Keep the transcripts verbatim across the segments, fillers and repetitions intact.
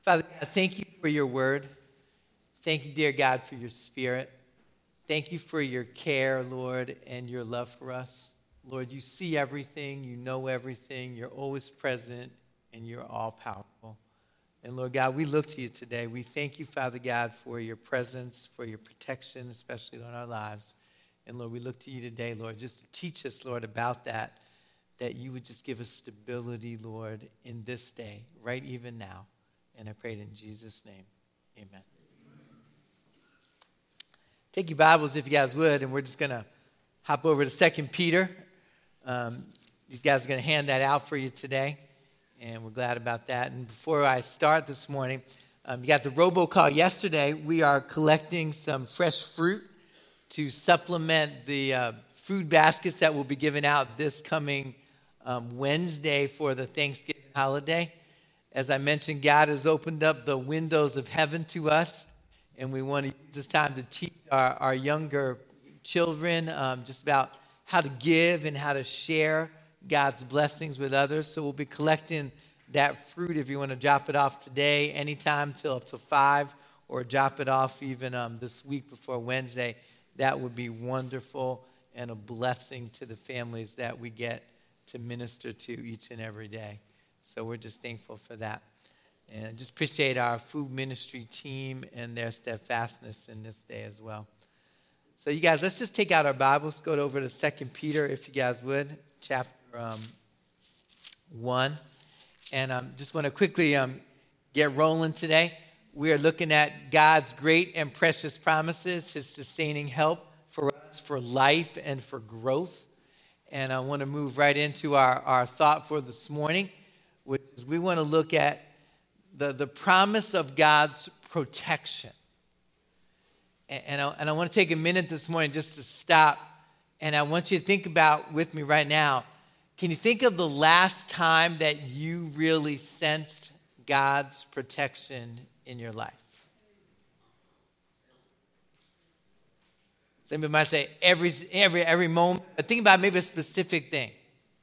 Father God, thank you for your word. Thank you, dear God, for your spirit. Thank you for your care, Lord, and your love for us. Lord, you see everything, you know everything, you're always present, and you're all powerful. And Lord God, we look to you today. We thank you, Father God, for your presence, for your protection, especially on our lives. And Lord, we look to you today, Lord, just to teach us, Lord, about that, that you would just give us stability, Lord, in this day, right even now. And I pray it in Jesus' name. Amen. Take your Bibles, if you guys would, and we're just going to hop over to Second Peter. Um, these guys are going to hand that out for you today, and we're glad about that. And before I start this morning, um, you got the robocall yesterday. We are collecting some fresh fruit to supplement the uh, food baskets that will be given out this coming um, Wednesday for the Thanksgiving holiday. As I mentioned, God has opened up the windows of heaven to us, and we want to use this time to teach our, our younger children um, just about how to give and how to share God's blessings with others. So we'll be collecting that fruit if you want to drop it off today, anytime till up to five, or drop it off even um, this week before Wednesday. That would be wonderful and a blessing to the families that we get to minister to each and every day. So we're just thankful for that. And just appreciate our food ministry team and their steadfastness in this day as well. So you guys, let's just take out our Bibles, go over to Second Peter, if you guys would, chapter um, one. And um, just want to quickly um, get rolling today. We are looking at God's great and precious promises, his sustaining help for us, for life and for growth. And I want to move right into our, our thought for this morning, which is we want to look at the, the promise of God's protection. And, and, I, and I want to take a minute this morning just to stop, and I want you to think about with me right now, can you think of the last time that you really sensed God's protection in your life? Somebody might say every, every, every moment, but think about maybe a specific thing.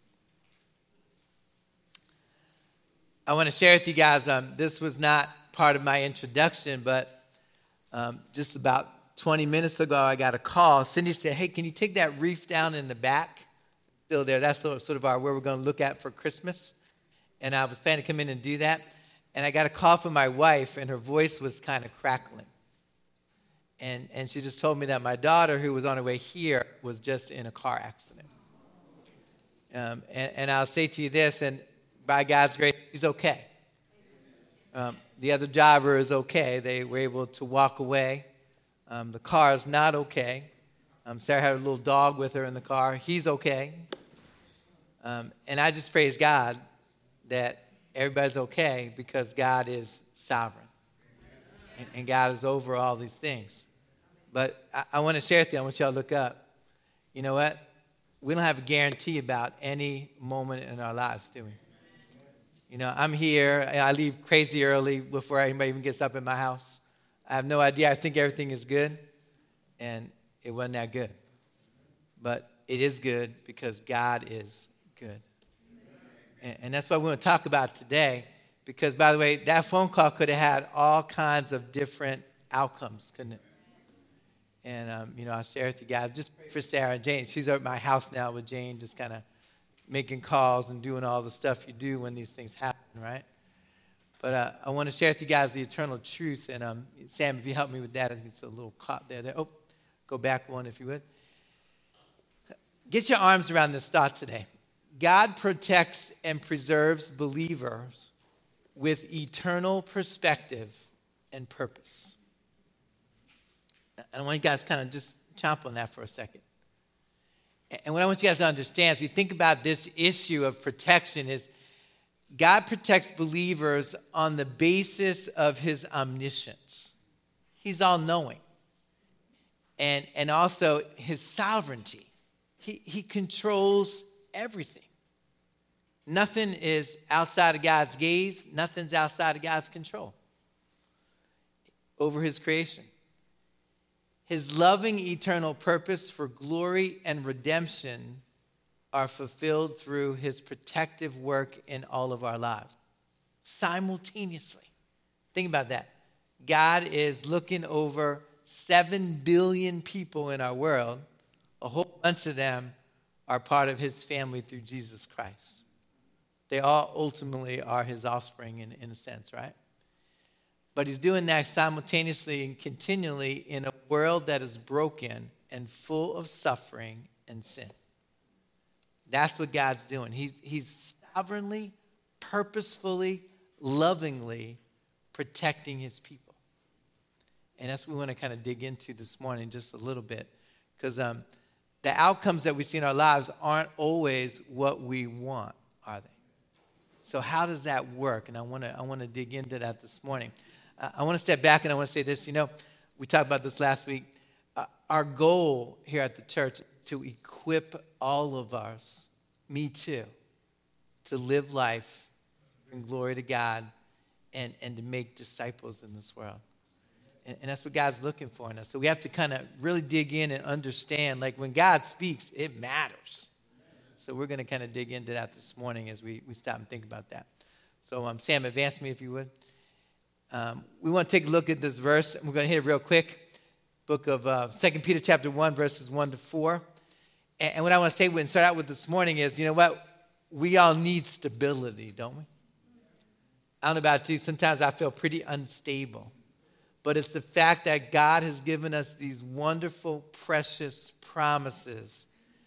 I want to share with you guys, um, this was not part of my introduction, but um, just about twenty minutes ago, I got a call. Cindy said, hey, can you take that wreath down in the back? Still there. That's sort of, sort of our where we're going to look at for Christmas. And I was planning to come in and do that. And I got a call from my wife, and her voice was kind of crackling. And, and she just told me that my daughter, who was on her way here, was just in a car accident. Um, and, and I'll say to you this, and by God's grace, she's okay. Um, the other driver is okay. They were able to walk away. Um, the car is not okay. Um, Sarah had a little dog with her in the car. He's okay. Um, and I just praise God that everybody's okay because God is sovereign. And, and God is over all these things. But I, I want to share with you, I want y'all to look up. You know what? We don't have a guarantee about any moment in our lives, do we? You know, I'm here, and I leave crazy early before anybody even gets up in my house. I have no idea. I think everything is good, and it wasn't that good. But it is good because God is good. And, and that's what we want to talk about today, because, by the way, that phone call could have had all kinds of different outcomes, couldn't it? And, um, you know, I'll share with you guys. Just pray for Sarah and Jane. She's at my house now with Jane, just kind of making calls and doing all the stuff you do when these things happen, right? But uh, I want to share with you guys the eternal truth. And um, Sam, if you help me with that, it's a little caught there. there. Oh, go back one if you would. Get your arms around this thought today. God protects and preserves believers with eternal perspective and purpose. And I want you guys to kind of just chomp on that for a second. And what I want you guys to understand as we think about this issue of protection is God protects believers on the basis of his omniscience. He's all-knowing. And, and also his sovereignty. He, he controls everything. Nothing is outside of God's gaze. Nothing's outside of God's control over his creation. His loving eternal purpose for glory and redemption are fulfilled through his protective work in all of our lives simultaneously. Think about that. God is looking over seven billion people in our world. A whole bunch of them are part of his family through Jesus Christ. They all ultimately are his offspring in, in a sense, right? But he's doing that simultaneously and continually in a world that is broken and full of suffering and sin. That's what God's doing. He's, he's sovereignly, purposefully, lovingly protecting his people. And that's what we want to kind of dig into this morning just a little bit. Because um, the outcomes that we see in our lives aren't always what we want, are they? So how does that work? And I want to I want to dig into that this morning. Uh, I want to step back and I want to say this. You know, we talked about this last week. Uh, our goal here at the church is to equip all of us, me too, to live life, bring glory to God, and, and to make disciples in this world. And, and that's what God's looking for in us. So we have to kind of really dig in and understand, like when God speaks, it matters. So we're going to kind of dig into that this morning as we, we stop and think about that. So um, Sam, advance me if you would. Um, we want to take a look at this verse. We're going to hit it real quick. Book of uh, Second Peter chapter one, verses one to four. And, and what I want to say and start out with this morning is, you know what? We all need stability, don't we? I don't know about you. Sometimes I feel pretty unstable. But it's the fact that God has given us these wonderful, precious promises.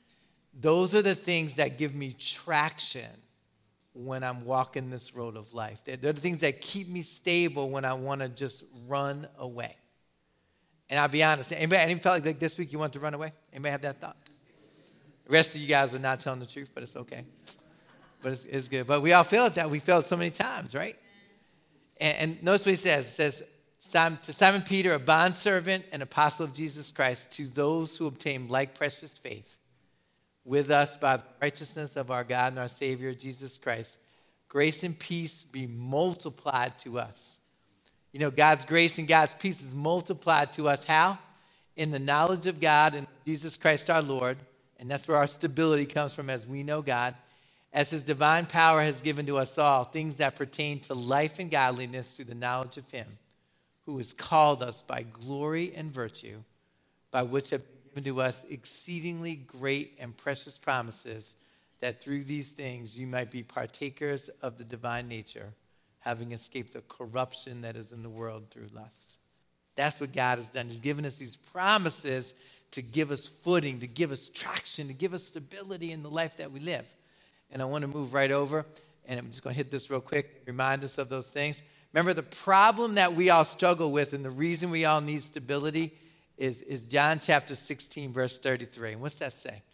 Those are the things that give me traction when I'm walking this road of life. They're, they're the things that keep me stable when I want to just run away. And I'll be honest. Anybody, anybody felt like this week you want to run away? Anybody have that thought? The rest of you guys are not telling the truth, but it's okay. But it's, it's good. But we all feel it that. We feel it so many times, right? And, and notice what he says. It says, to Simon Peter, a bondservant and apostle of Jesus Christ, to those who obtain like precious faith with us by the righteousness of our God and our Savior, Jesus Christ, grace and peace be multiplied to us. You know, God's grace and God's peace is multiplied to us. How? In the knowledge of God and Jesus Christ our Lord. And that's where our stability comes from as we know God. As his divine power has given to us all things that pertain to life and godliness through the knowledge of him who has called us by glory and virtue, by which have given to us exceedingly great and precious promises, that through these things you might be partakers of the divine nature, having escaped the corruption that is in the world through lust. That's what God has done. He's given us these promises to give us footing, to give us traction, to give us stability in the life that we live. And I want to move right over, and I'm just going to hit this real quick, remind us of those things. Remember, the problem that we all struggle with and the reason we all need stability is, is John chapter sixteen, verse thirty-three. And what's that say? It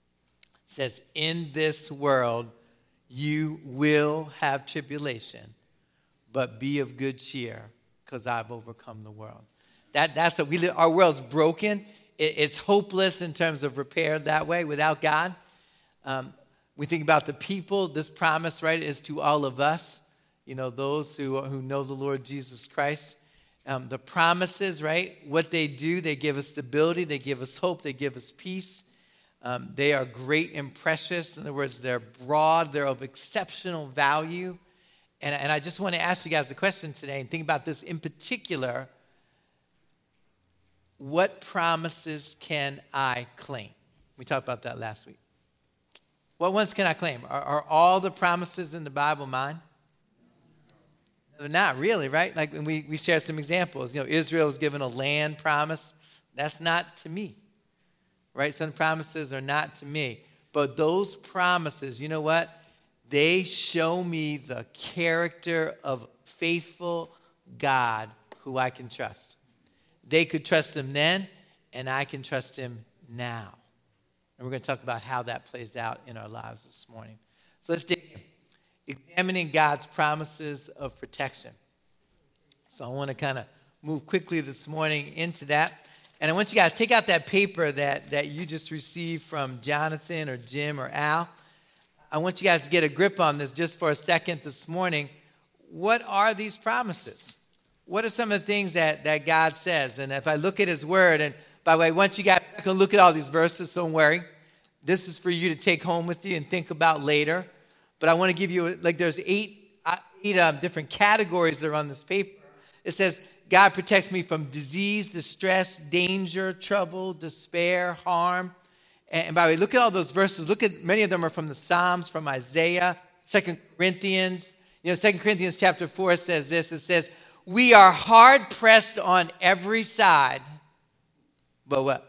says, in this world you will have tribulation, but be of good cheer, because I've overcome the world. That, that's what we live. Our world's broken. It, it's hopeless in terms of repair that way without God. Um, we think about the people. This promise, right, is to all of us. You know, those who, who know the Lord Jesus Christ. Um, the promises, right, what they do, they give us stability, they give us hope, they give us peace. Um, they are great and precious. In other words, they're broad, they're of exceptional value. And, and I just want to ask you guys the question today and think about this in particular. What promises can I claim? We talked about that last week. What ones can I claim? Are, are all the promises in the Bible mine? They're not really, right? Like when we, we share some examples. You know, Israel was given a land promise. That's not to me, right? Some promises are not to me. But those promises, you know what? They show me the character of faithful God who I can trust. They could trust him then, and I can trust him now. And we're going to talk about how that plays out in our lives this morning. So let's dig in. Examining God's promises of protection. So I want to kind of move quickly this morning into that. And I want you guys to take out that paper that, that you just received from Jonathan or Jim or Al. I want you guys to get a grip on this just for a second this morning. What are these promises? What are some of the things that, that God says? And if I look at his word, and by the way, once you guys can look at all these verses, don't worry. This is for you to take home with you and think about later. But I want to give you, like there's eight, eight um, different categories that are on this paper It says, God protects me from disease, distress, danger, trouble, despair, harm. And by the way, look at all those verses. Look at, many of them are from the Psalms, from Isaiah, Second Corinthians. You know, Second Corinthians chapter four says this. It says, we are hard pressed on every side, but what?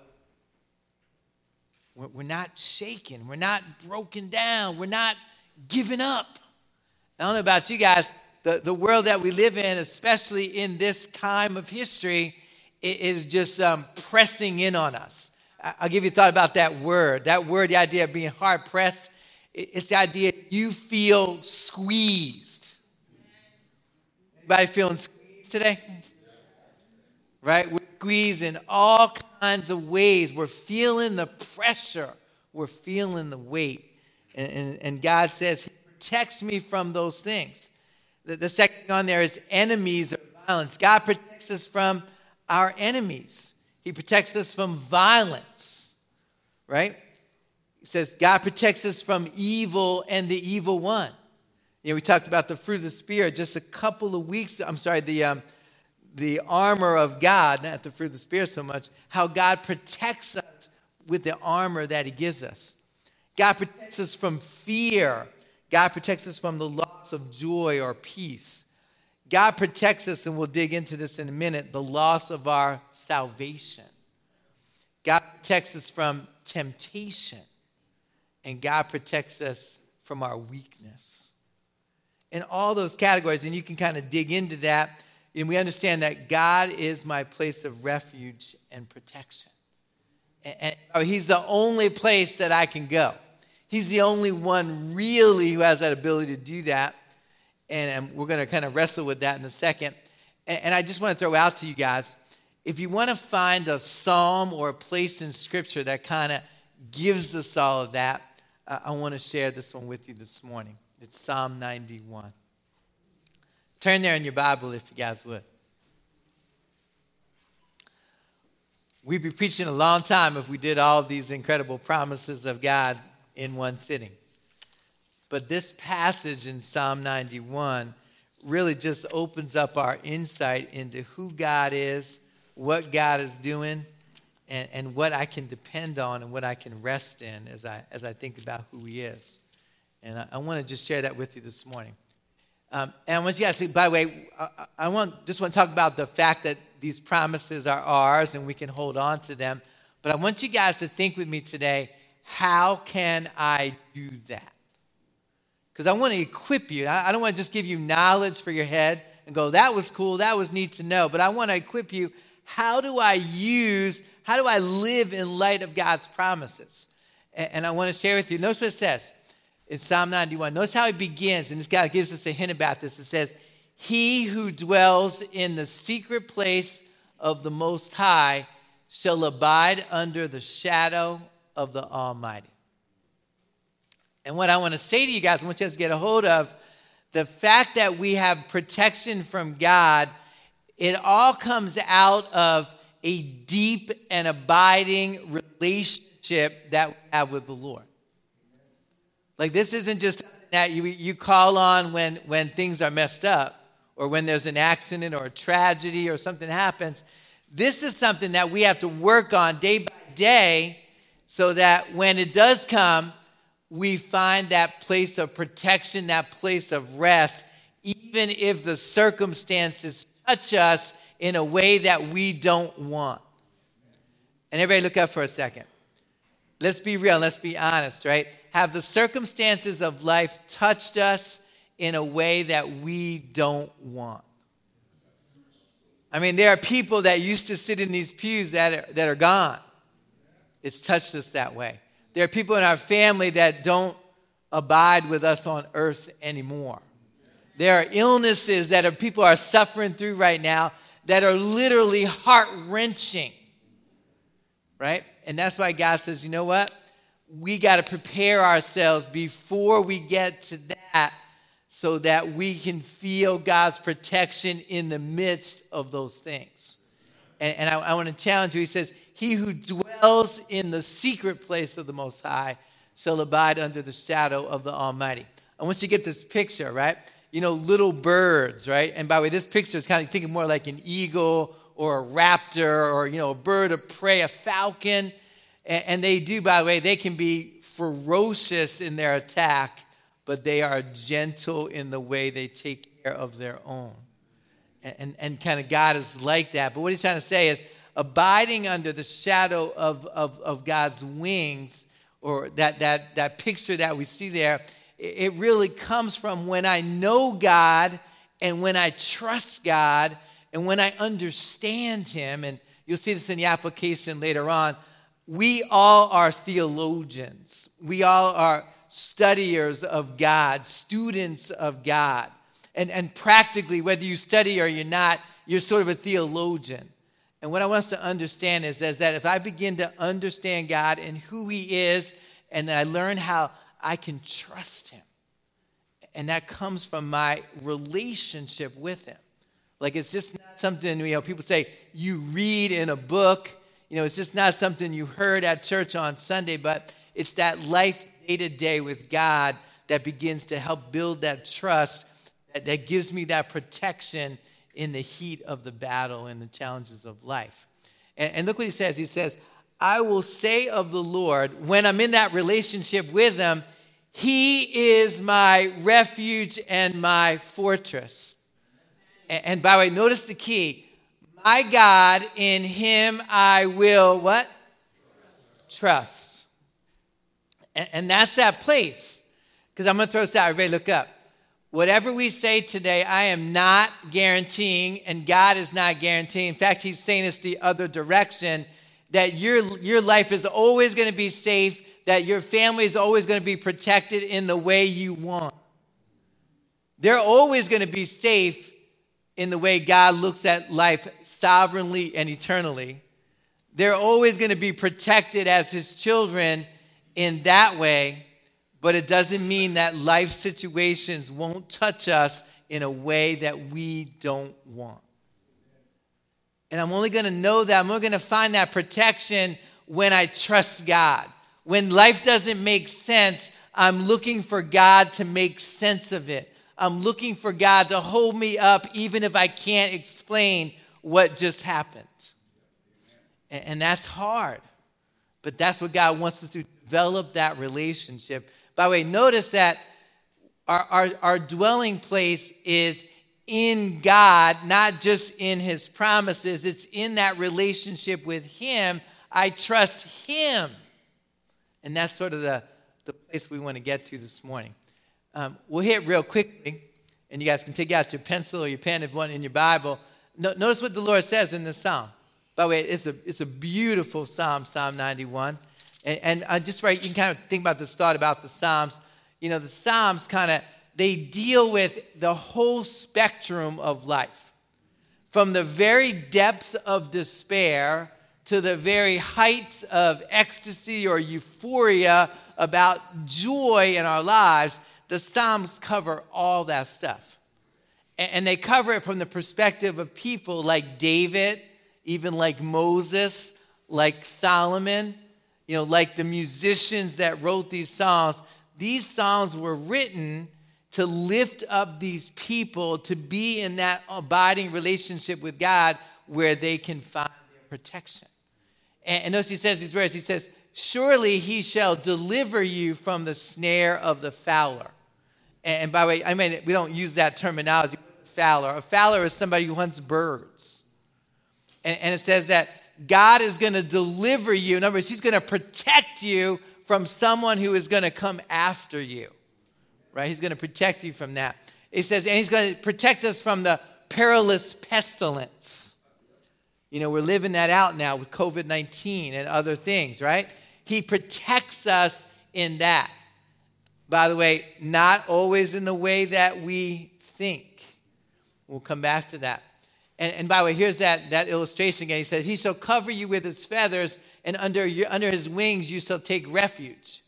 We're not shaken. We're not broken down. We're not giving up. I don't know about you guys. The, the world that we live in, especially in this time of history, is just um, pressing in on us. I'll give you a thought about that word. That word, the idea of being hard pressed, it's the idea you feel squeezed. Anybody feeling squeezed today? Right? We're squeezed in all kinds of ways. We're feeling the pressure. We're feeling the weight. And, and, and God says, He protects me from those things. The, the second thing on there is enemies or violence. God protects us from our enemies. He protects us from violence, right? He says God protects us from evil and the evil one. You know, we talked about the fruit of the Spirit just a couple of weeks. I'm sorry, the um, the armor of God, not the fruit of the Spirit so much. How God protects us with the armor that He gives us. God protects us from fear. God protects us from the loss of joy or peace. God protects us, and we'll dig into this in a minute, the loss of our salvation. God protects us from temptation. And God protects us from our weakness. In all those categories, and you can kind of dig into that, and we understand that God is my place of refuge and protection. And, and He's the only place that I can go. He's the only one really who has that ability to do that. And, and we're going to kind of wrestle with that in a second. And, and I just want to throw out to you guys, if you want to find a psalm or a place in Scripture that kind of gives us all of that, uh, I want to share this one with you this morning. It's Psalm ninety-one. Turn there in your Bible if you guys would. We'd be preaching a long time if we did all of these incredible promises of God in one sitting. But this passage in Psalm ninety-one really just opens up our insight into who God is, what God is doing, and, and what I can depend on and what I can rest in as I as I think about who He is. And I, I want to just share that with you this morning. Um, and I want you guys to, by the way, I, I want just want to talk about the fact that these promises are ours and we can hold on to them. But I want you guys to think with me today, how can I do that? Because I want to equip you. I, I don't want to just give you knowledge for your head and go, that was cool, that was neat to know. But I want to equip you, how do I use, how do I live in light of God's promises? And, and I want to share with you, notice what it says. It's Psalm ninety-one. Notice how it begins, and this guy gives us a hint about this. It says, he who dwells in the secret place of the Most High shall abide under the shadow of the Almighty. And what I want to say to you guys, I want you guys to get a hold of, the fact that we have protection from God, it all comes out of a deep and abiding relationship that we have with the Lord. Like, this isn't just that you, you call on when, when things are messed up or when there's an accident or a tragedy or something happens. This is something that we have to work on day by day so that when it does come, we find that place of protection, that place of rest, even if the circumstances touch us in a way that we don't want. And everybody look up for a second. Let's be real, let's be honest, right? Have the circumstances of life touched us in a way that we don't want? I mean, there are people that used to sit in these pews that are, that are gone. It's touched us that way. There are people in our family that don't abide with us on earth anymore. There are illnesses that are, people are suffering through right now that are literally heart-wrenching, right? And that's why God says, you know what? We got to prepare ourselves before we get to that so that we can feel God's protection in the midst of those things. And, and I, I want to challenge you. He says, he who dwells in the secret place of the Most High shall abide under the shadow of the Almighty. I want you to get this picture, right? you know, little birds, right? And by the way, this picture is kind of thinking more like an eagle or a raptor or, you know, a bird of prey, a falcon. And, and they do, by the way, they can be ferocious in their attack, but they are gentle in the way they take care of their own. And, and, and kind of God is like that. But what he's trying to say is abiding under the shadow of, of, of God's wings, or that, that, that picture that we see there, it really comes from when I know God and when I trust God and when I understand him. And you'll see this in the application later on. We all are theologians. We all are studiers of God, students of God. And, and practically, whether you study or you're not, you're sort of a theologian. And what I want us to understand is, is that if I begin to understand God and who he is, and then I learn how I can trust him, and that comes from my relationship with him. Like, it's just not something, you know, people say you read in a book. You know, it's just not something you heard at church on Sunday, but it's that life day-to-day with God that begins to help build that trust, that, that gives me that protection in the heat of the battle and the challenges of life. And, and look what he says. He says, I will say of the Lord, when I'm in that relationship with him, he is my refuge and my fortress. And, and by the way, notice the key. My God, in him I will what? Trust. And, and that's that place. Because I'm going to throw this out. Everybody look up. Whatever we say today, I am not guaranteeing, and God is not guaranteeing. In fact, he's saying it's the other direction, that your, your life is always going to be safe, that your family is always going to be protected in the way you want. They're always going to be safe in the way God looks at life sovereignly and eternally. They're always going to be protected as his children in that way, but it doesn't mean that life situations won't touch us in a way that we don't want. And I'm only going to know that, I'm only going to find that protection when I trust God. When life doesn't make sense, I'm looking for God to make sense of it. I'm looking for God to hold me up even if I can't explain what just happened. And, and that's hard. But that's what God wants us to develop, that relationship. By the way, notice that our, our, our dwelling place is in God, not just in his promises. It's in that relationship with him. I trust him. And that's sort of the, the place we want to get to this morning. Um, we'll hit real quickly, and you guys can take out your pencil or your pen if you want in your Bible. No, notice what the Lord says in this psalm. By the way, it's a, it's a beautiful psalm, Psalm ninety-one. And, and I just right, you can kind of think about this thought about the Psalms. You know, the Psalms kind of, they deal with the whole spectrum of life. From the very depths of despair to the very heights of ecstasy or euphoria about joy in our lives, the Psalms cover all that stuff. And, and they cover it from the perspective of people like David, even like Moses, like Solomon, you know, like the musicians that wrote these songs. These songs were written to lift up these people to be in that abiding relationship with God where they can find their protection. And, and notice he says these words. He says, surely he shall deliver you from the snare of the fowler. And, and by the way, I mean, we don't use that terminology, fowler. A fowler is somebody who hunts birds. And, and it says that God is going to deliver you. In other words, he's going to protect you from someone who is going to come after you. Right? He's going to protect you from that. It says, and he's going to protect us from the perilous pestilence. You know, we're living that out now with covid nineteen and other things, right? He protects us in that. By the way, not always in the way that we think. We'll come back to that. And, and by the way, here's that, that illustration again. He said, he shall cover you with his feathers, and under, your, under his wings you shall take refuge.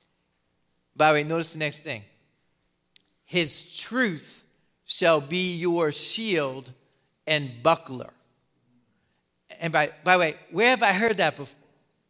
By the way, notice the next thing. His truth shall be your shield and buckler. And by, by the way, where have I heard that before?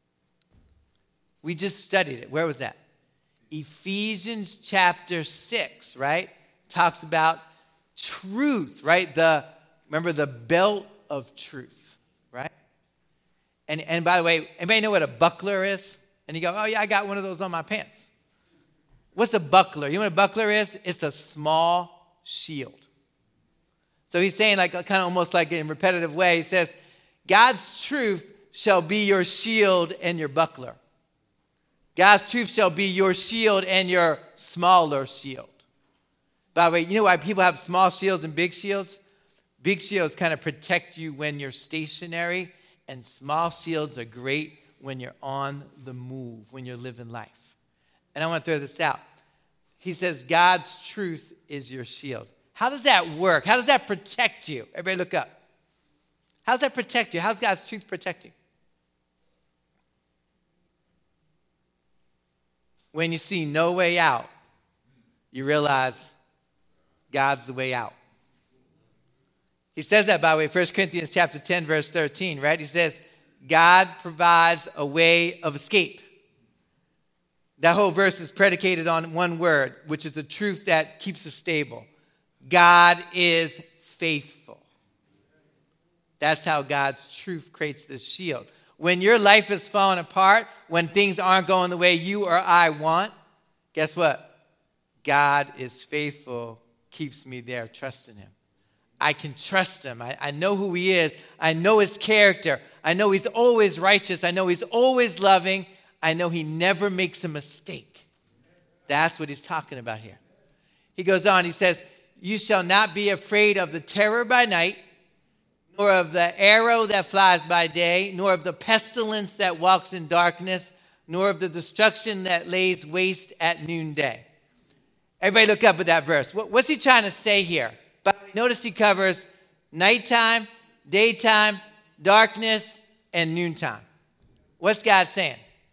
We just studied it. Where was that? Ephesians chapter six, right? talks about truth, right? The remember the belt of truth, right? And and by the way, anybody know what a buckler is? And you go, oh yeah, I got one of those on my pants. What's a buckler? You know what a buckler is? It's a small shield. So he's saying, like, kind of almost like in a repetitive way, he says, God's truth shall be your shield and your buckler. God's truth shall be your shield and your smaller shield. By the way, you know why people have small shields and big shields? Big shields kind of protect you when you're stationary, and small shields are great when you're on the move, when you're living life. And I want to throw this out. He says God's truth is your shield. How does that work? How does that protect you? Everybody look up. How does that protect you? How does God's truth protect you? When you see no way out, you realize God's the way out. He says that, by the way, First Corinthians chapter ten, verse thirteen, right? He says, God provides a way of escape. That whole verse is predicated on one word, which is the truth that keeps us stable. God is faithful. That's how God's truth creates this shield. When your life is falling apart, when things aren't going the way you or I want, guess what? God is faithful, keeps me there, trusting him. I can trust him. I, I know who he is. I know his character. I know he's always righteous. I know he's always loving. I know he never makes a mistake. That's what he's talking about here. He goes on, he says, you shall not be afraid of the terror by night, nor of the arrow that flies by day, nor of the pestilence that walks in darkness, nor of the destruction that lays waste at noonday. Everybody look up at that verse. What, what's he trying to say here? But notice he covers nighttime, daytime, darkness, and noontime. What's God saying?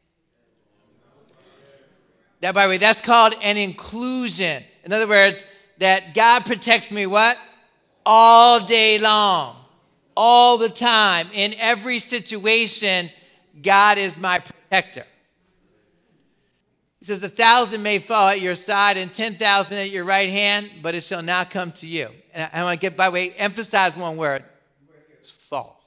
That, by the way, that's called an inclusion. In other words, that God protects me what? All day long. All the time. In every situation, God is my protector. He says, a thousand may fall at your side and ten thousand at your right hand, but it shall not come to you. And I, I want to get, by the way, emphasize one word. It's fall.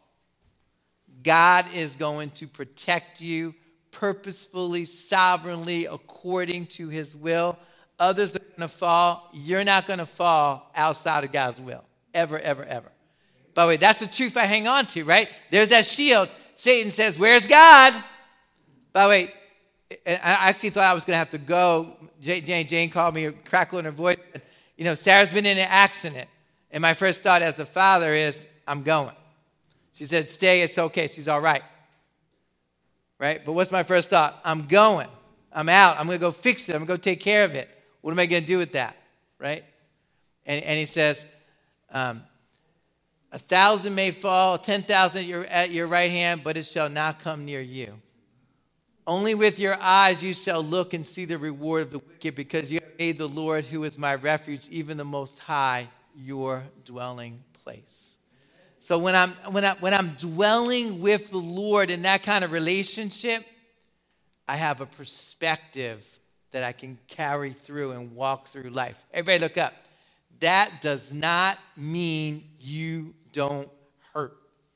God is going to protect you purposefully, sovereignly, according to his will. Others are going to fall. You're not going to fall outside of God's will. Ever, ever, ever. By the way, that's the truth I hang on to, right? There's that shield. Satan says, where's God? By the way, I actually thought I was going to have to go. Jane, Jane called me, crackle in her voice. You know, Sarah's been in an accident. And my first thought as a father is, I'm going. She said, stay, it's okay. She's all right. Right? But what's my first thought? I'm going. I'm out. I'm going to go fix it. I'm going to go take care of it. What am I going to do with that? Right? And, and he says, um, a thousand may fall, ten thousand at your, at your right hand, but it shall not come near you. Only with your eyes you shall look and see the reward of the wicked, because you have made the Lord, who is my refuge, even the Most High, your dwelling place. So when I'm when I when I'm dwelling with the Lord in that kind of relationship, I have a perspective that I can carry through and walk through life. Everybody look up. That does not mean you don't hurt.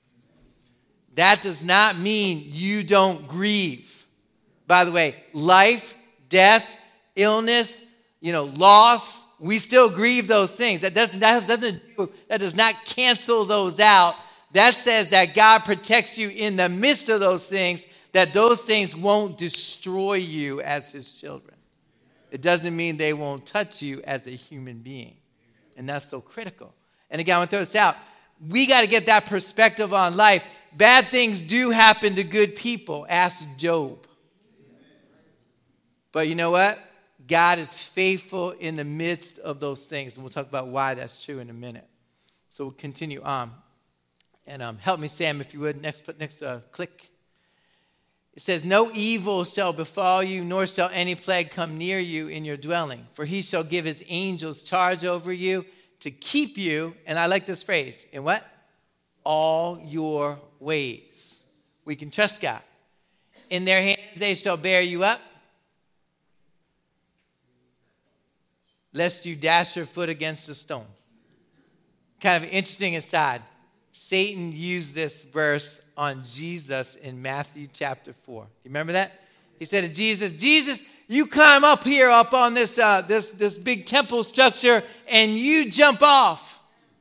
That does not mean you don't grieve. By the way, life, death, illness, you know, loss, we still grieve those things. That doesn't, that doesn't, that does not cancel those out. That says that God protects you in the midst of those things, that those things won't destroy you as his children. It doesn't mean they won't touch you as a human being. And that's so critical. And again, I want to throw this out. We got to get that perspective on life. Bad things do happen to good people. Ask Job. But you know what? God is faithful in the midst of those things. And we'll talk about why that's true in a minute. So we'll continue on. And um, help me, Sam, if you would. Next, next uh, click. It says, no evil shall befall you, nor shall any plague come near you in your dwelling. For he shall give his angels charge over you to keep you, and I like this phrase, in what? All your ways. We can trust God. In their hands they shall bear you up. lest you dash your foot against a stone. Kind of interesting aside. Satan used this verse on Jesus in Matthew chapter four. You remember that? He said to Jesus, Jesus, you climb up here up on this, uh, this, this big temple structure and you jump off.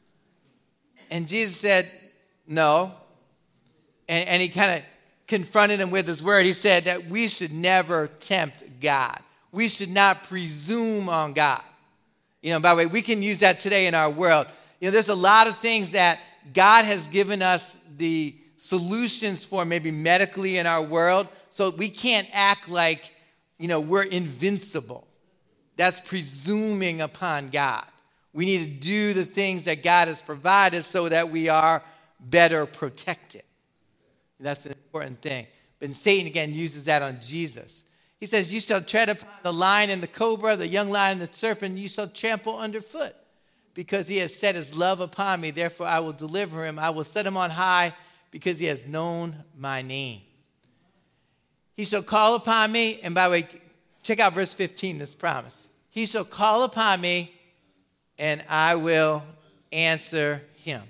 And Jesus said, no. And, and he kind of confronted him with his word. He said that we should never tempt God. We should not presume on God. You know, by the way, we can use that today in our world. You know, there's a lot of things that God has given us the solutions for, maybe medically in our world, so we can't act like, you know, we're invincible. That's presuming upon God. We need to do the things that God has provided so that we are better protected. That's an important thing. But Satan, again, uses that on Jesus. He says, you shall tread upon the lion and the cobra, the young lion and the serpent, you shall trample underfoot. Because he has set his love upon me, therefore I will deliver him. I will set him on high because he has known my name. He shall call upon me, and by the way, check out verse fifteen, this promise. He shall call upon me, and I will answer him.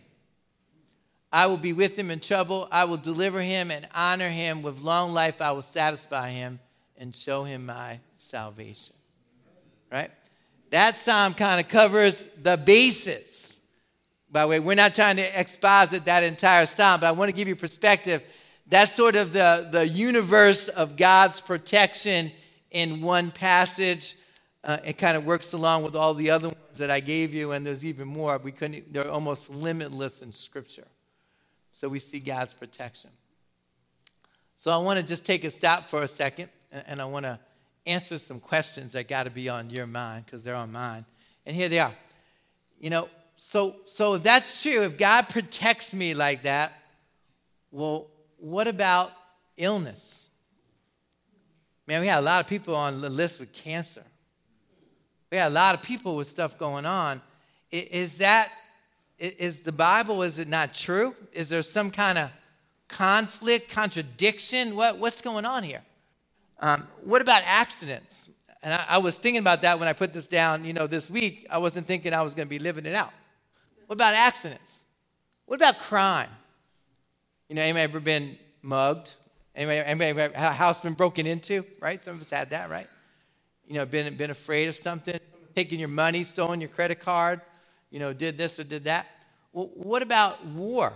I will be with him in trouble. I will deliver him and honor him. With long life I will satisfy him and show him my salvation. Right? That psalm kind of covers the basis. By the way, we're not trying to exposit that entire psalm, but I want to give you perspective. That's sort of the, the universe of God's protection in one passage. Uh, it kind of works along with all the other ones that I gave you, and there's even more. We couldn't, they're almost limitless in Scripture. So we see God's protection. So I want to just take a stop for a second, and, and I want to answer some questions that got to be on your mind because they're on mine. And here they are. You know, so so if that's true, if God protects me like that, well, what about illness? Man, we had a lot of people on the list with cancer. We had a lot of people with stuff going on. Is that, is the Bible, is it not true? Is there some kind of conflict, contradiction? What, what's going on here? Um, what about accidents? And I, I was thinking about that when I put this down, you know, this week. I wasn't thinking I was going to be living it out. What about accidents? What about crime? You know, anybody ever been mugged? Anybody, anybody ever had a house been broken into, right? Some of us had that, right? You know, been, been afraid of something, taking your money, stolen your credit card, you know, did this or did that. Well, what about war?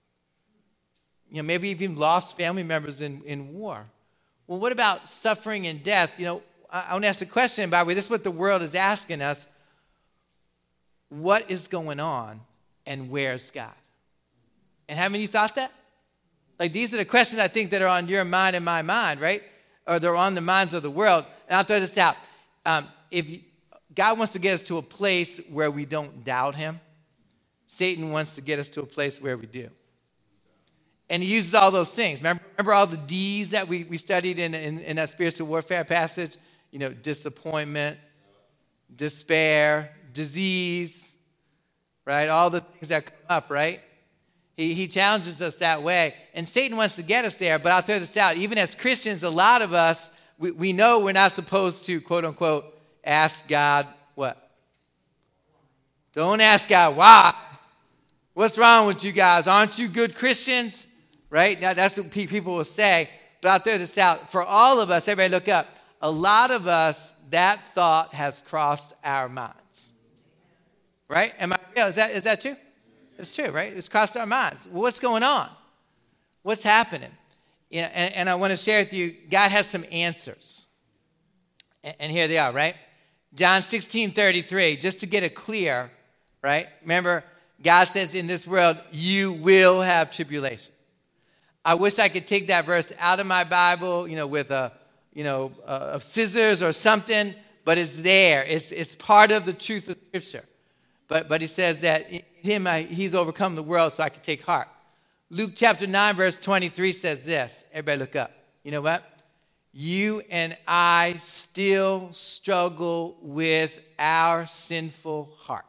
You know, maybe you've even lost family members in, in war. Well, what about suffering and death? You know, I, I want to ask the question, by the way, this is what the world is asking us. What is going on and where's God? And haven't you thought that? Like, these are the questions I think that are on your mind and my mind, right? Or they're on the minds of the world. And I'll throw this out. Um, if you, God wants to get us to a place where we don't doubt him, Satan wants to get us to a place where we do. And he uses all those things. Remember, remember all the D's that we, we studied in, in, in that spiritual warfare passage? You know, disappointment, despair, disease, right? All the things that come up, right? He, he challenges us that way. And Satan wants to get us there. But I'll throw this out. Even as Christians, a lot of us, we, we know we're not supposed to, quote unquote, ask God what? Don't ask God why. What's wrong with you guys? Aren't you good Christians? Right? Now, that's what people will say. But I'll throw this out. For all of us, everybody look up. A lot of us, that thought has crossed our minds. Right? Am I real? Is that, is that true? It's true, right? It's crossed our minds. Well, what's going on? What's happening? You know, and, and I want to share with you, God has some answers. And, and here they are, right? John sixteen thirty-three, just to get it clear, right? Remember, God says in this world, you will have tribulation. I wish I could take that verse out of my Bible, you know, with a, you know, uh, scissors or something, but it's there. It's it's part of the truth of Scripture. But but he says that in him, I, he's overcome the world so I can take heart. Luke chapter nine, verse twenty-three says this. Everybody look up. You know what? You and I still struggle with our sinful heart.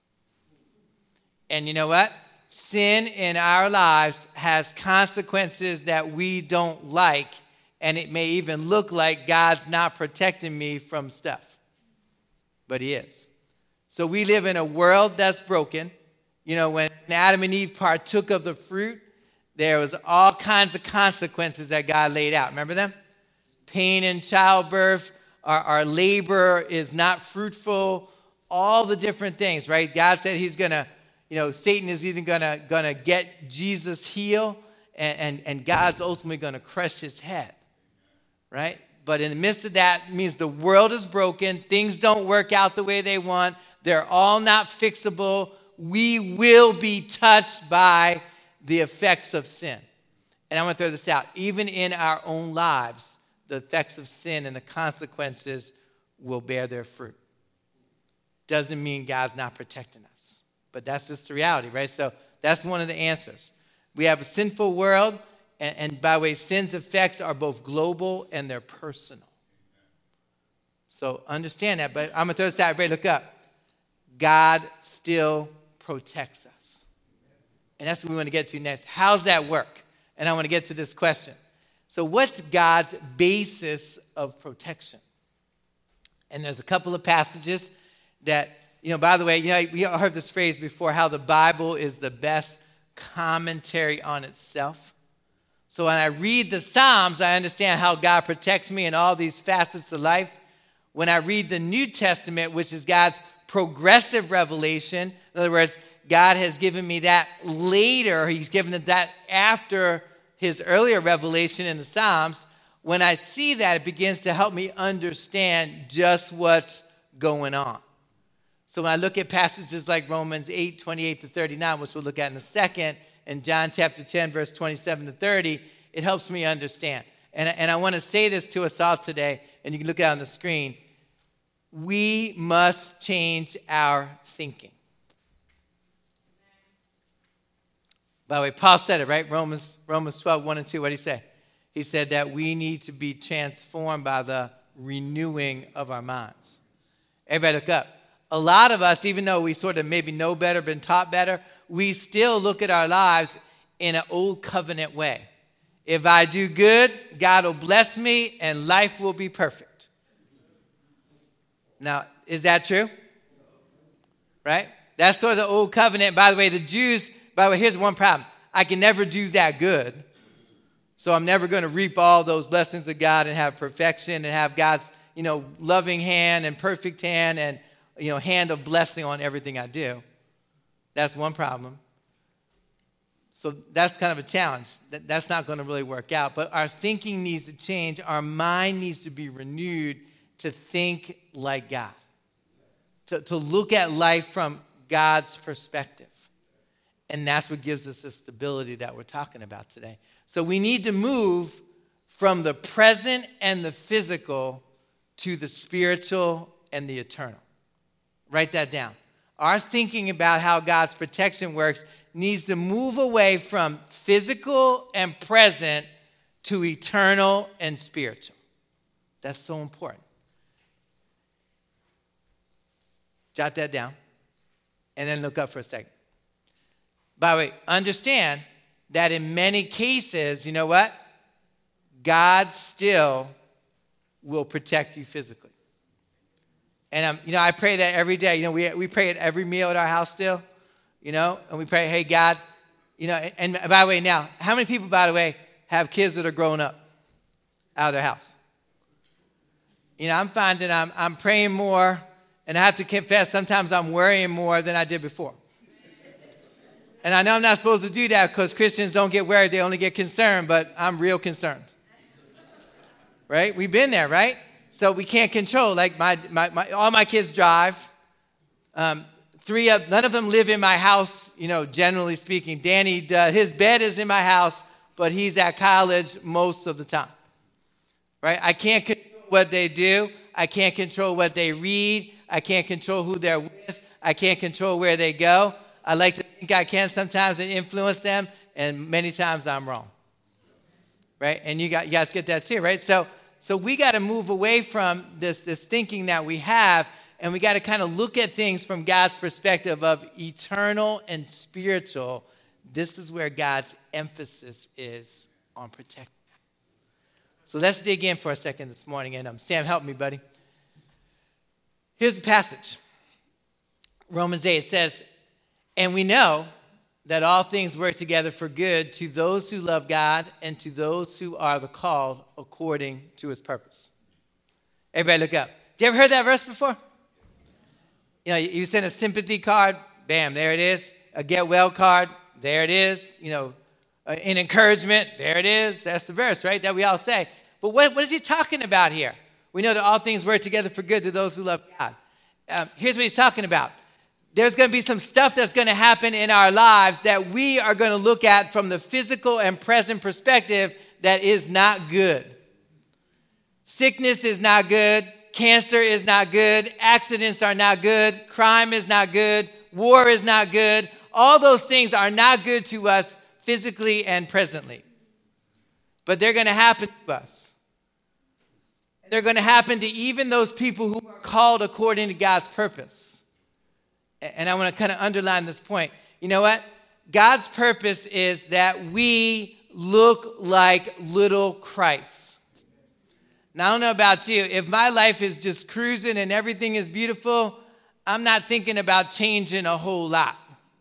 And you know what? Sin in our lives has consequences that we don't like, and it may even look like God's not protecting me from stuff. But he is. So we live in a world that's broken. You know, when Adam and Eve partook of the fruit, there was all kinds of consequences that God laid out. Remember them? Pain in childbirth, our, our labor is not fruitful, all the different things, right? God said he's going to, you know, Satan is even going to gonna get Jesus' heel, and, and, and God's ultimately going to crush his head, right? But in the midst of that, it means the world is broken. Things don't work out the way they want. They're all not fixable. We will be touched by the effects of sin. And I want to throw this out. Even in our own lives, the effects of sin and the consequences will bear their fruit. Doesn't mean God's not protecting us. But that's just the reality, right? So that's one of the answers. We have a sinful world, and, and by the way, sin's effects are both global and they're personal. So understand that. But I'm going to throw this out. Everybody look up. God still protects us. And that's what we want to get to next. How's that work? And I want to get to this question. So what's God's basis of protection? And there's a couple of passages that, you know, by the way, you know, we all heard this phrase before, how the Bible is the best commentary on itself. So when I read the Psalms, I understand how God protects me in all these facets of life. When I read the New Testament, which is God's progressive revelation, in other words, God has given me that later. He's given it that after his earlier revelation in the Psalms. When I see that, it begins to help me understand just what's going on. So when I look at passages like Romans eight, twenty-eight to thirty-nine, which we'll look at in a second, and John chapter ten, verse twenty-seven to thirty, it helps me understand. And, and I want to say this to us all today, and you can look at it on the screen. We must change our thinking. By the way, Paul said it, right? Romans, Romans twelve, one and two, what did he say? He said that we need to be transformed by the renewing of our minds. Everybody look up. A lot of us, even though we sort of maybe know better, been taught better, we still look at our lives in an old covenant way. If I do good, God will bless me and life will be perfect. Now, is that true? Right? That's sort of the old covenant. By the way, the Jews, by the way, here's one problem. I can never do that good. So I'm never going to reap all those blessings of God and have perfection and have God's, you know, loving hand and perfect hand and, you know, hand of blessing on everything I do. That's one problem. So that's kind of a challenge. That, that's not going to really work out. But our thinking needs to change. Our mind needs to be renewed to think like God. To, to look at life from God's perspective. And that's what gives us the stability that we're talking about today. So we need to move from the present and the physical to the spiritual and the eternal. Write that down. Our thinking about how God's protection works needs to move away from physical and present to eternal and spiritual. That's so important. Jot that down and then look up for a second. By the way, understand that in many cases, you know what? God still will protect you physically. And, um, you know, I pray that every day. You know, we we pray at every meal at our house still, you know, and we pray, hey, God, you know, and, and by the way, now, how many people, by the way, have kids that are grown up out of their house? You know, I'm finding I'm, I'm praying more, and I have to confess, sometimes I'm worrying more than I did before. And I know I'm not supposed to do that because Christians don't get worried, they only get concerned, but I'm real concerned. Right? We've been there, right? So we can't control. Like my, my, my all my kids drive. Um, three of none of them live in my house. You know, generally speaking, Danny does, his bed is in my house, but he's at college most of the time. Right? I can't control what they do. I can't control what they read. I can't control who they're with. I can't control where they go. I like to think I can sometimes and influence them, and many times I'm wrong. Right? And you got you guys get that too, right? So. So we got to move away from this, this thinking that we have, and we got to kind of look at things from God's perspective of eternal and spiritual. This is where God's emphasis is on protecting. So let's dig in for a second this morning. And um, Sam, help me, buddy. Here's the passage. Romans eight says, and we know that all things work together for good to those who love God and to those who are the called according to his purpose. Everybody look up. You ever heard that verse before? You know, you send a sympathy card, bam, there it is. A get well card, there it is. You know, an encouragement, there it is. That's the verse, right, that we all say. But what, what is he talking about here? We know that all things work together for good to those who love God. Um, here's what he's talking about. There's going to be some stuff that's going to happen in our lives that we are going to look at from the physical and present perspective that is not good. Sickness is not good. Cancer is not good. Accidents are not good. Crime is not good. War is not good. All those things are not good to us physically and presently. But they're going to happen to us. They're going to happen to even those people who are called according to God's purpose. And I want to kind of underline this point. You know what? God's purpose is that we look like little Christ. Now, I don't know about you. If my life is just cruising and everything is beautiful, I'm not thinking about changing a whole lot.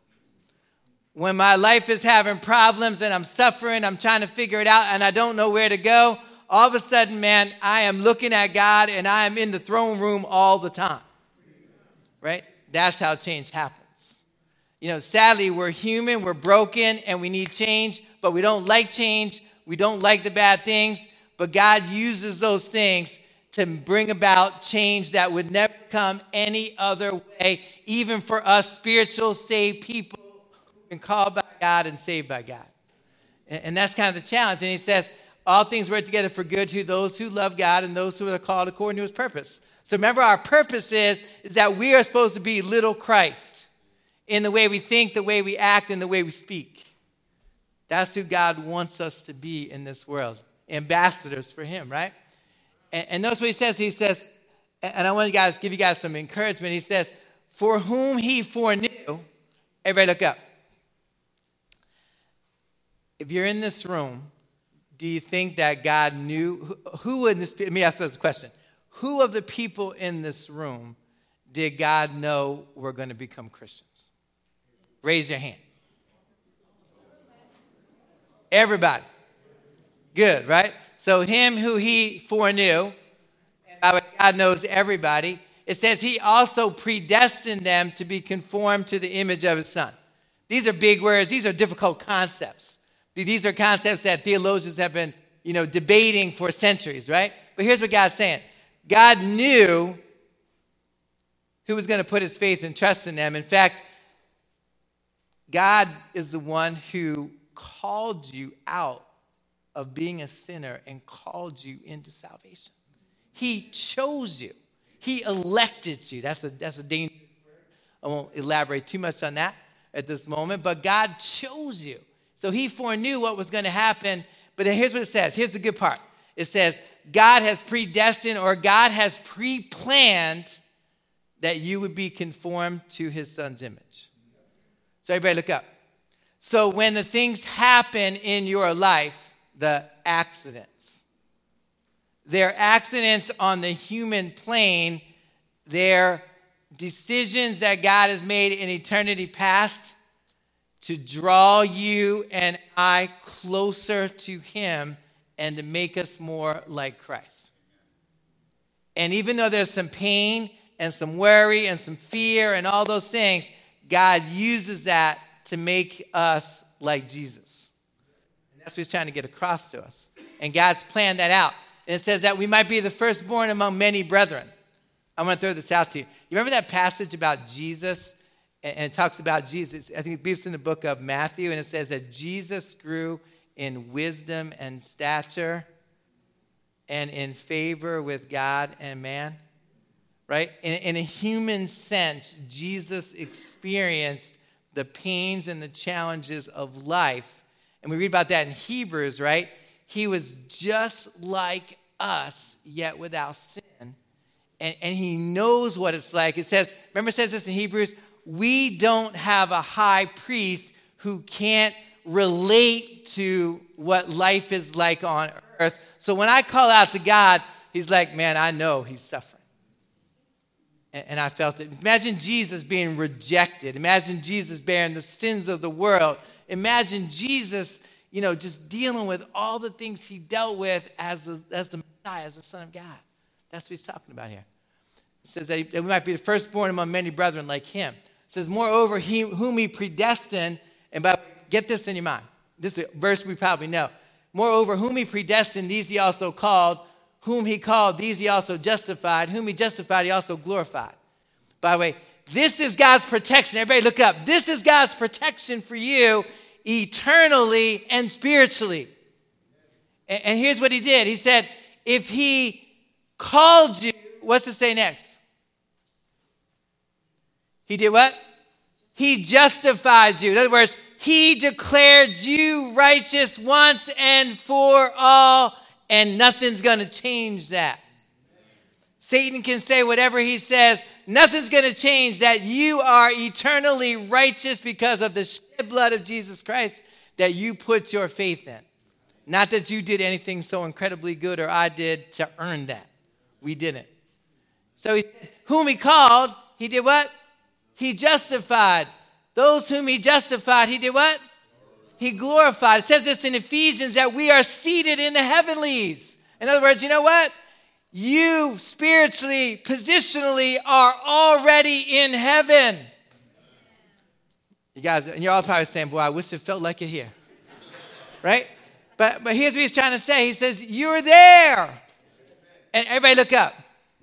When my life is having problems and I'm suffering, I'm trying to figure it out and I don't know where to go, all of a sudden, man, I am looking at God and I am in the throne room all the time. Right? That's how change happens. You know, sadly, we're human, we're broken, and we need change, but we don't like change. We don't like the bad things, but God uses those things to bring about change that would never come any other way, even for us spiritual, saved people who've been called by God and saved by God. And that's kind of the challenge. And he says, all things work together for good to those who love God and those who are called according to his purpose. So remember, our purpose is, is that we are supposed to be little Christ in the way we think, the way we act, and the way we speak. That's who God wants us to be in this world. Ambassadors for him, right? And, and notice what he says. He says, and I want to guys give you guys some encouragement. He says, for whom he foreknew, everybody look up. If you're in this room, do you think that God knew? Who, who would this be? Let me ask this question. Who of the people in this room did God know were going to become Christians? Raise your hand. Everybody. Good, right? So him who he foreknew, and by the way, God knows everybody, it says he also predestined them to be conformed to the image of his son. These are big words. These are difficult concepts. These are concepts that theologians have been, you know, debating for centuries, right? But here's what God's saying. God knew who was going to put his faith and trust in them. In fact, God is the one who called you out of being a sinner and called you into salvation. He chose you. He elected you. That's a, that's a dangerous word. I won't elaborate too much on that at this moment, but God chose you. So he foreknew what was going to happen. But then here's what it says. Here's the good part. It says, God has predestined or God has pre-planned that you would be conformed to his son's image. So everybody look up. So when the things happen in your life, the accidents, they're accidents on the human plane. They're decisions that God has made in eternity past to draw you and I closer to him and to make us more like Christ. And even though there's some pain and some worry and some fear and all those things, God uses that to make us like Jesus. And that's what he's trying to get across to us. And God's planned that out. And it says that we might be the firstborn among many brethren. I'm going to throw this out to you. You remember that passage about Jesus? And it talks about Jesus. I think it's in the book of Matthew. And it says that Jesus grew in wisdom and stature and in favor with God and man. Right? In, in a human sense, Jesus experienced the pains and the challenges of life. And we read about that in Hebrews, right? He was just like us, yet without sin. And, and he knows what it's like. It says, remember it says this in Hebrews, we don't have a high priest who can't relate to what life is like on earth. So when I call out to God, he's like, man, I know he's suffering. And, and I felt it. Imagine Jesus being rejected. Imagine Jesus bearing the sins of the world. Imagine Jesus, you know, just dealing with all the things he dealt with as the, as the Messiah, as the Son of God. That's what he's talking about here. It says that, he, that we might be the firstborn among many brethren like him. It says, moreover, he whom he predestined, and by, get this in your mind. This is a verse we probably know. Moreover, whom he predestined, these he also called. Whom he called, these he also justified. Whom he justified, he also glorified. By the way, this is God's protection. Everybody look up. This is God's protection for you eternally and spiritually. And, and here's what he did. He said, if he called you, what's it say next? He did what? He justifies you. In other words, he declared you righteous once and for all, and nothing's going to change that. Satan can say whatever he says. Nothing's going to change that you are eternally righteous because of the shed blood of Jesus Christ that you put your faith in. Not that you did anything so incredibly good or I did to earn that. We didn't. So he said, whom he called, he did what? He justified. Those whom he justified, he did what? He glorified. It says this in Ephesians that we are seated in the heavenlies. In other words, you know what? You spiritually, positionally are already in heaven. You guys, and you're all probably saying, boy, I wish it felt like it here. Right? But, but here's what he's trying to say. He says, you're there. And everybody look up.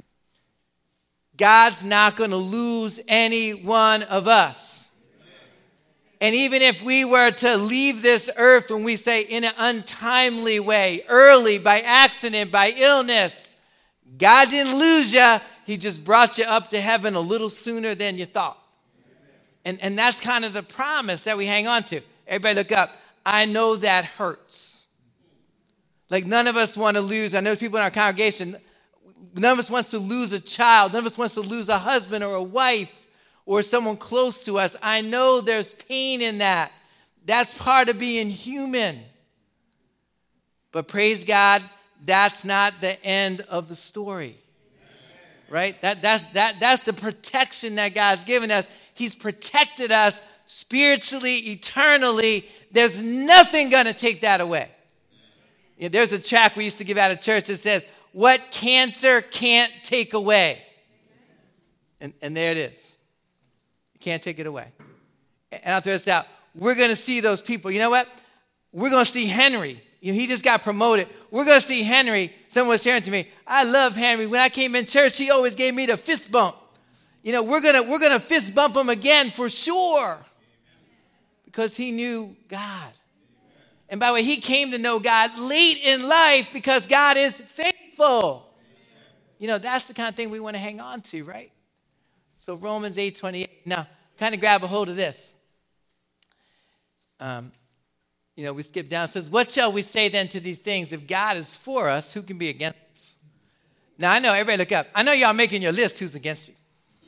God's not going to lose any one of us. And even if we were to leave this earth, when we say in an untimely way, early, by accident, by illness, God didn't lose you. He just brought you up to heaven a little sooner than you thought. And, and that's kind of the promise that we hang on to. Everybody look up. I know that hurts. Like none of us want to lose. I know people in our congregation, none of us wants to lose a child. None of us wants to lose a husband or a wife or someone close to us. I know there's pain in that. That's part of being human. But praise God, that's not the end of the story. Right? That, that's, that, that's the protection that God's given us. He's protected us spiritually, eternally. There's nothing going to take that away. Yeah, there's a tract we used to give out of church that says, what cancer can't take away. And, and there it is. You can't take it away. And I'll throw this out. We're going to see those people. You know what? We're going to see Henry. You know, he just got promoted. We're going to see Henry. Someone was sharing to me, I love Henry. When I came in church, he always gave me the fist bump. You know, we're going to we're going to fist bump him again for sure. Because he knew God. And by the way, he came to know God late in life because God is faithful. You know, that's the kind of thing we want to hang on to, right? So Romans eight twenty-eight. Now, kind of grab a hold of this. Um, you know, we skip down. It says, what shall we say then to these things? If God is for us, who can be against us? Now, I know, everybody look up. I know y'all making your list who's against you.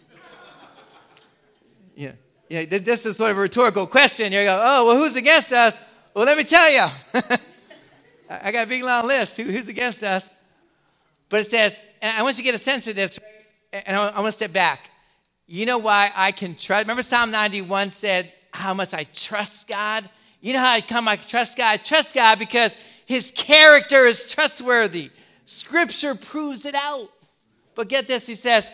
Yeah. You know, this is sort of a rhetorical question. You go, oh, well, who's against us? Well, let me tell you. I got a big, long list. Who, who's against us? But it says, and I want you to get a sense of this, and I, I want to step back. You know why I can trust? Remember Psalm ninety-one said how much I trust God? You know how I come I trust God? I trust God because his character is trustworthy. Scripture proves it out. But get this, he says,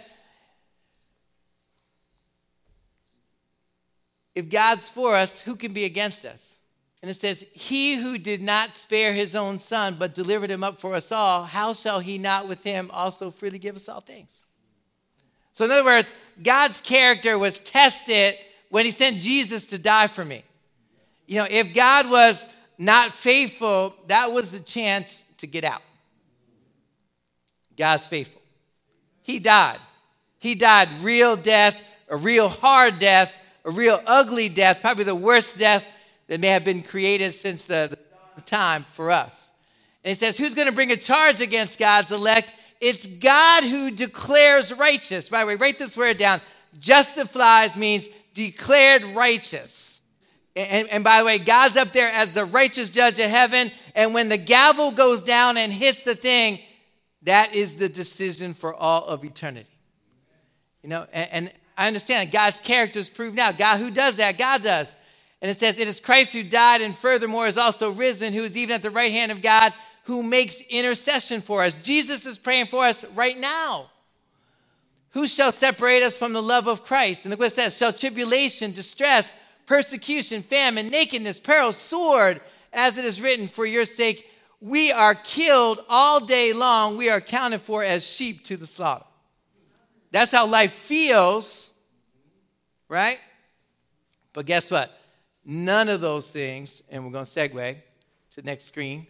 if God's for us, who can be against us? And it says, he who did not spare his own son, but delivered him up for us all, how shall he not with him also freely give us all things? So in other words, God's character was tested when he sent Jesus to die for me. You know, if God was not faithful, that was the chance to get out. God's faithful. He died. He died real death, a real hard death, a real ugly death, probably the worst death that may have been created since the, the time for us. And it says, who's going to bring a charge against God's elect? It's God who declares righteous. By the way, write this word down. Justifies means declared righteous. And, and by the way, God's up there as the righteous judge of heaven. And when the gavel goes down and hits the thing, that is the decision for all of eternity. You know, and, and I understand God's character is proved now. God, who does that? God does. And it says, it is Christ who died and furthermore is also risen, who is even at the right hand of God, who makes intercession for us. Jesus is praying for us right now. Who shall separate us from the love of Christ? And look what it says, shall tribulation, distress, persecution, famine, nakedness, peril, sword, as it is written, for your sake, we are killed all day long. We are accounted for as sheep to the slaughter. That's how life feels, right? But guess what? None of those things, and we're going to segue to the next screen,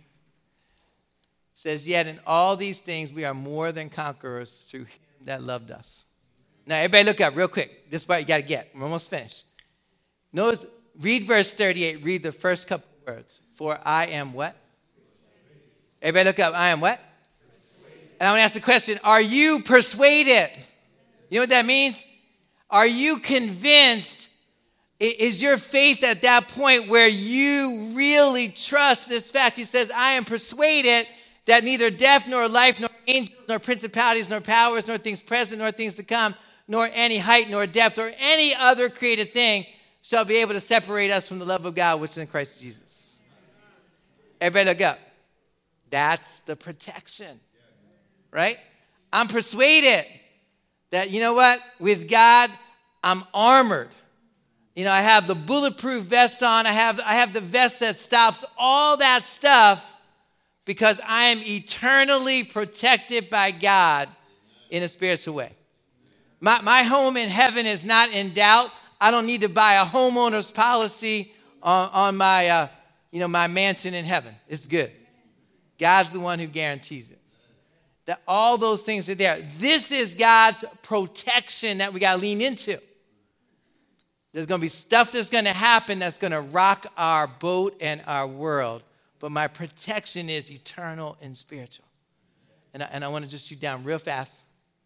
says, yet in all these things we are more than conquerors through him that loved us. Now, everybody look up real quick. This part you got to get. We're almost finished. Notice, read verse thirty-eight. Read the first couple words. For I am what? Everybody look up. I am what? Persuaded. And I want to ask the question, are you persuaded? You know what that means? Are you convinced? Is your faith at that point where you really trust this fact? He says, I am persuaded that neither death nor life nor angels nor principalities nor powers nor things present nor things to come nor any height nor depth or any other created thing shall be able to separate us from the love of God which is in Christ Jesus. Everybody look up. That's the protection, right? I'm persuaded that, you know what, with God, I'm armored. You know, I have the bulletproof vest on. I have, I have the vest that stops all that stuff because I am eternally protected by God in a spiritual way. My, my home in heaven is not in doubt. I don't need to buy a homeowner's policy on, on my, uh, you know, my mansion in heaven. It's good. God's the one who guarantees it. That all those things are there. This is God's protection that we got to lean into. There's going to be stuff that's going to happen that's going to rock our boat and our world. But my protection is eternal and spiritual. And I, and I want to just shoot down real fast.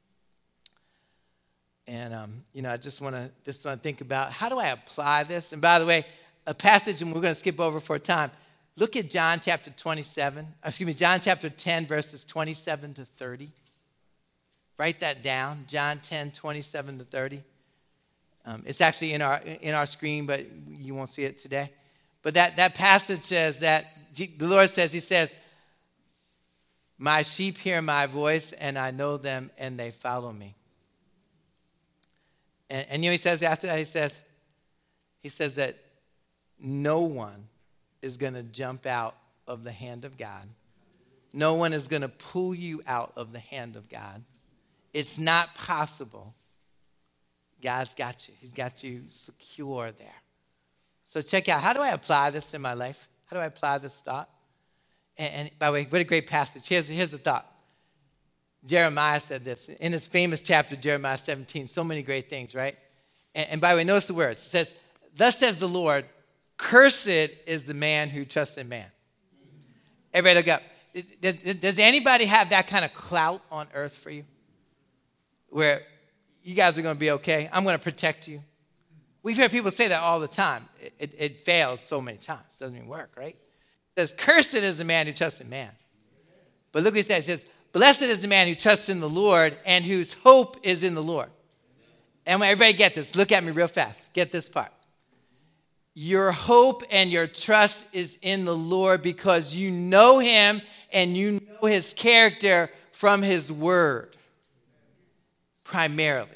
And, um, you know, I just want to just want to think about how do I apply this? And by the way, a passage, and we're going to skip over for a time. Look at John chapter twenty-seven. Excuse me, John chapter ten, verses twenty-seven to thirty. Write that down. John ten, twenty-seven to thirty. Um, it's actually in our in our screen, but you won't see it today. But that, that passage says that the Lord says, he says, my sheep hear my voice, and I know them, and they follow me. And, and you know, he says after that, he says, he says that no one is going to jump out of the hand of God. No one is going to pull you out of the hand of God. It's not possible. God's got you. He's got you secure there. So check out, how do I apply this in my life? How do I apply this thought? And, and by the way, what a great passage. Here's, here's the thought. Jeremiah said this in his famous chapter, Jeremiah seventeen. So many great things, right? And, and by the way, notice the words. It says, thus says the Lord, cursed is the man who trusts in man. Everybody look up. Does, does anybody have that kind of clout on earth for you? Where you guys are going to be okay. I'm going to protect you. We've heard people say that all the time. It, it, it fails so many times. It doesn't even work, right? It says, cursed is the man who trusts in man. But look what he says. It says, blessed is the man who trusts in the Lord and whose hope is in the Lord. And when everybody get this, look at me real fast. Get this part. Your hope and your trust is in the Lord because you know him and you know his character from his word. Primarily.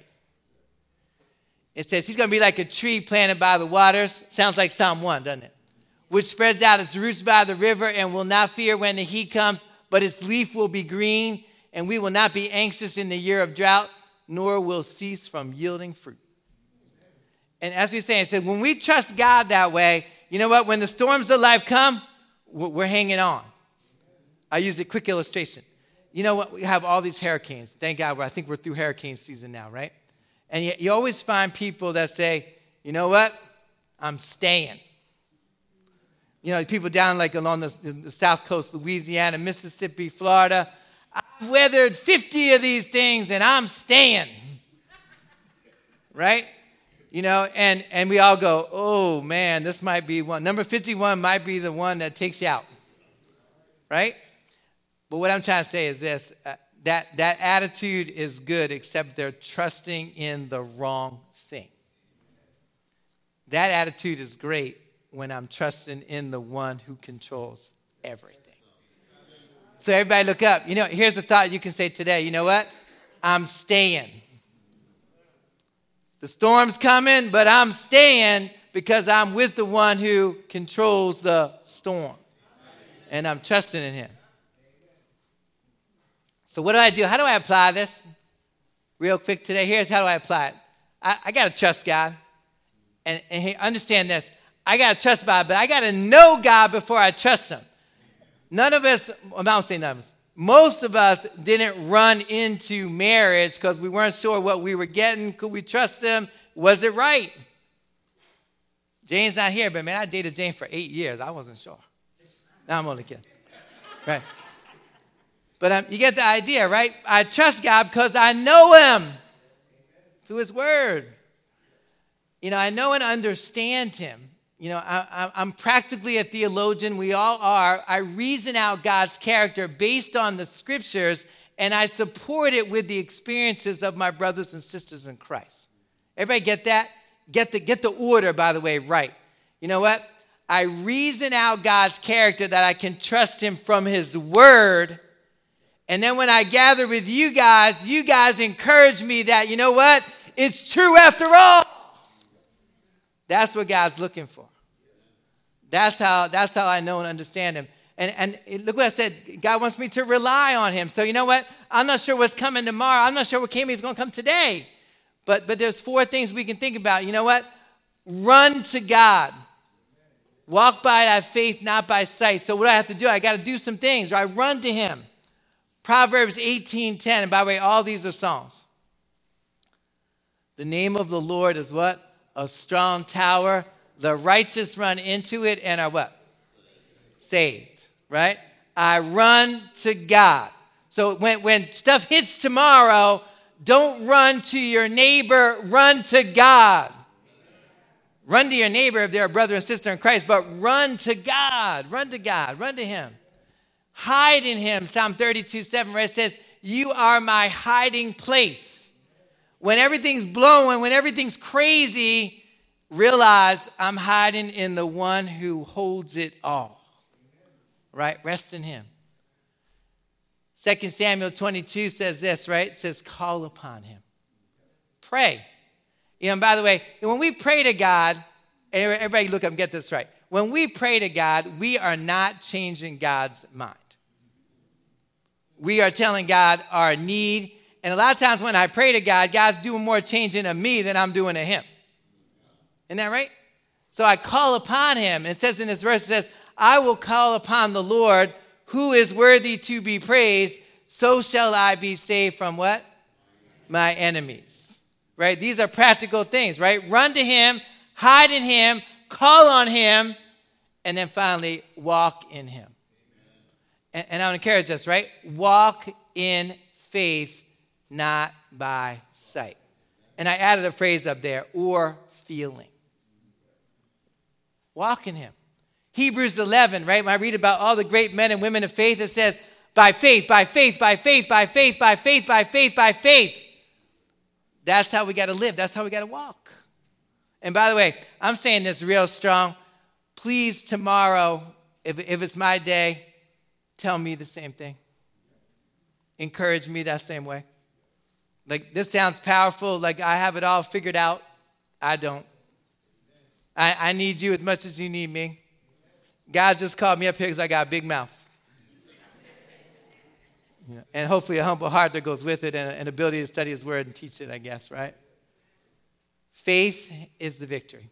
It says he's going to be like a tree planted by the waters. Sounds like Psalm one, doesn't it? Which spreads out its roots by the river and will not fear when the heat comes, but its leaf will be green, and we will not be anxious in the year of drought, nor will cease from yielding fruit. And as he's saying, it said, when we trust God that way, you know what? When the storms of life come, we're hanging on. I use a quick illustration. You know what? We have all these hurricanes. Thank God. I think we're through hurricane season now, right? And you, you always find people that say, you know what? I'm staying. You know, people down like along the, the south coast, Louisiana, Mississippi, Florida. I've weathered fifty of these things and I'm staying. Right? You know, and, and we all go, oh, man, this might be one. Number fifty-one might be the one that takes you out. Right? But what I'm trying to say is this. Uh, that, that attitude is good, except they're trusting in the wrong thing. That attitude is great when I'm trusting in the one who controls everything. So everybody look up. You know, here's the thought you can say today. You know what? I'm staying. The storm's coming, but I'm staying because I'm with the one who controls the storm. And I'm trusting in him. So what do I do? How do I apply this? Real quick today. Here's how do I apply it. I, I got to trust God. And, and hey, understand this. I got to trust God, but I got to know God before I trust him. None of us, well, I don't say none of us, most of us didn't run into marriage because we weren't sure what we were getting. Could we trust him? Was it right? Jane's not here, but man, I dated Jane for eight years. I wasn't sure. No, I'm only kidding. Right? But um, you get the idea, right? I trust God because I know him through his word. You know, I know and understand him. You know, I, I'm practically a theologian. We all are. I reason out God's character based on the scriptures, and I support it with the experiences of my brothers and sisters in Christ. Everybody get that? Get the, get the order, by the way, right. You know what? I reason out God's character that I can trust him from his word. And then when I gather with you guys, you guys encourage me that, you know what? It's true after all. That's what God's looking for. That's how, that's how I know and understand him. And, and look what I said. God wants me to rely on him. So you know what? I'm not sure what's coming tomorrow. I'm not sure what came is going to come today. But, but there's four things we can think about. You know what? Run to God. Walk by thy faith, not by sight. So what do I have to do? I got to do some things. Or I run to him. Proverbs eighteen ten. And by the way, all these are songs. The name of the Lord is what? A strong tower. The righteous run into it and are what? Saved, right? I run to God. So when, when stuff hits tomorrow, don't run to your neighbor, run to God. Run to your neighbor if they're a brother and sister in Christ, but run to God. Run to God. Run to him. Hide in him. Psalm thirty-two seven, where it says, you are my hiding place. When everything's blowing, when everything's crazy, realize I'm hiding in the one who holds it all. Right? Rest in him. Second Samuel twenty-two says this, right? It says, call upon him. Pray. You know, and by the way, when we pray to God, everybody look up and get this right. When we pray to God, we are not changing God's mind. We are telling God our need. And a lot of times when I pray to God, God's doing more changing of me than I'm doing to him. Isn't that right? So I call upon him. And it says in this verse, it says, I will call upon the Lord who is worthy to be praised. So shall I be saved from what? My enemies. Right? These are practical things, right? Run to him, hide in him, call on him, and then finally walk in him. And, and I want to encourage us, right? Walk in faith, not by sight. And I added a phrase up there, or feeling. Walk in him. Hebrews eleven, right? When I read about all the great men and women of faith, it says, by faith, by faith, by faith, by faith, by faith, by faith, by faith. That's how we got to live. That's how we got to walk. And by the way, I'm saying this real strong. Please, tomorrow, if, if it's my day, tell me the same thing. Encourage me that same way. Like, this sounds powerful. Like, I have it all figured out. I don't. I, I need you as much as you need me. God just called me up here because I got a big mouth. You know, and hopefully a humble heart that goes with it and an ability to study his word and teach it, I guess, right? Faith is the victory.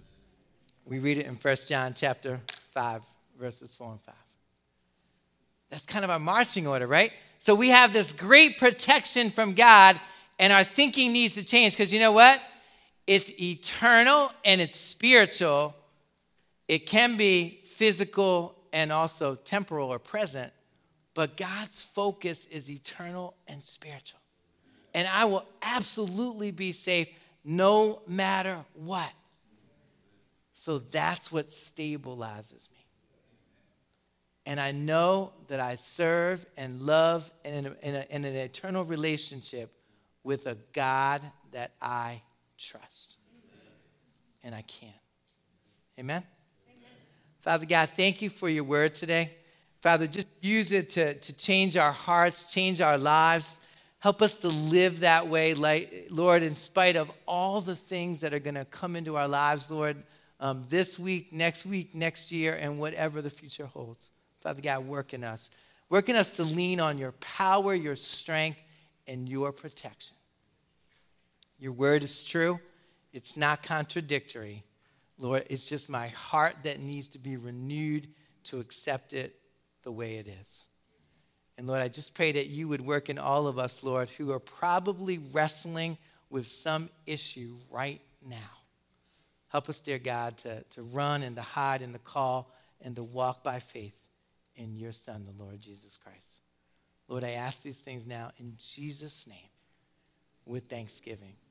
We read it in First John chapter five, verses four and five. That's kind of our marching order, right? So we have this great protection from God, and our thinking needs to change because you know what? It's eternal and it's spiritual. It can be physical and also temporal or present. But God's focus is eternal and spiritual. And I will absolutely be safe no matter what. So that's what stabilizes me. And I know that I serve and love in, a, in, a, in an eternal relationship with a God that I trust. And I can. Amen? Amen? Father God, thank you for your word today. Father, just use it to, to change our hearts, change our lives. Help us to live that way, like, Lord, in spite of all the things that are going to come into our lives, Lord, um, this week, next week, next year, and whatever the future holds. Father God, work in us. Work in us to lean on your power, your strength, and your protection. Your word is true. It's not contradictory. Lord, it's just my heart that needs to be renewed to accept it the way it is. And Lord, I just pray that you would work in all of us, Lord, who are probably wrestling with some issue right now. Help us, dear God, to, to run and to hide in the call and to walk by faith in your Son, the Lord Jesus Christ. Lord, I ask these things now in Jesus' name with thanksgiving.